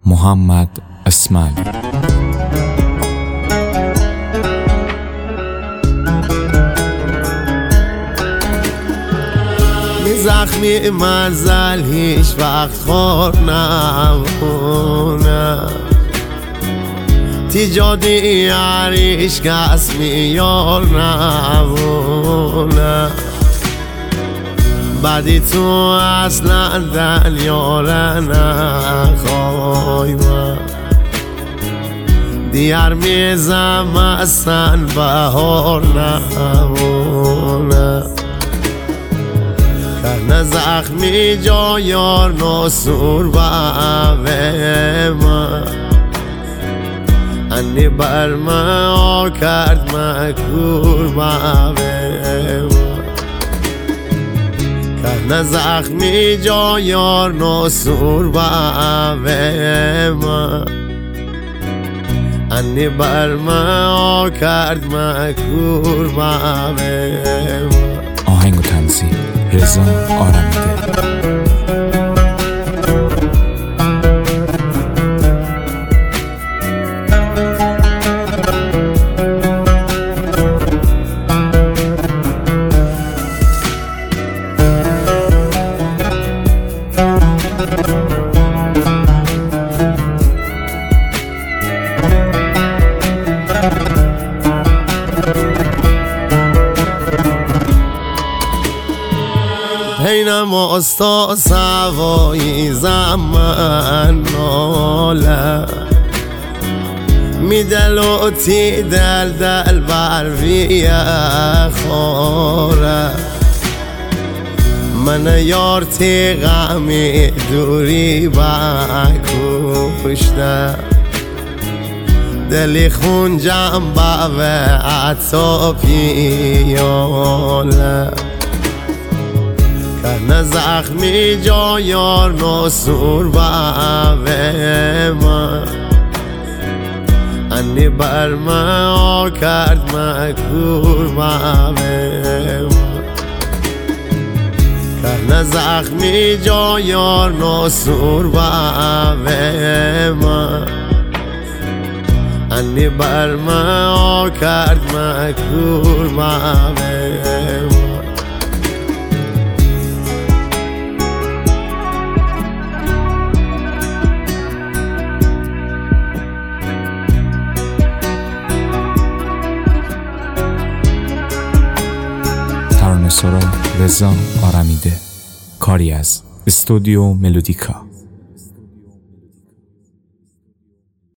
محمد اسماعیلی. زخمی منزل هیچ وقت خور نمونه، تی جادی یاریش کس میار نمونه، بعدی تو اصلا دل یاره نخوای من دیار میزم اصلا بهار نمونه، کرنه زخمی جا یار ناسور به من انی بر من کرد مکور به من، کرنه زخمی جا یار ناسور به من انی بر من کرد مکور به من. آهنگ و تنظیم رضا آرمیده. اینم استا سوایی زمان ناله می دلوتی دل دل بر ویه خوره، من یار تی غمی دوری بکشته، دلی خونجم به عطا پیاله، کرنه زخمی جا یار ناسور به من انی بر من کرد مکور به من، کرنه زخمی جا یار ناسور به من انی بر من کرد مکور به من. ترانه‌سرا رضا آرمیده، کاری از استودیو ملودیکا.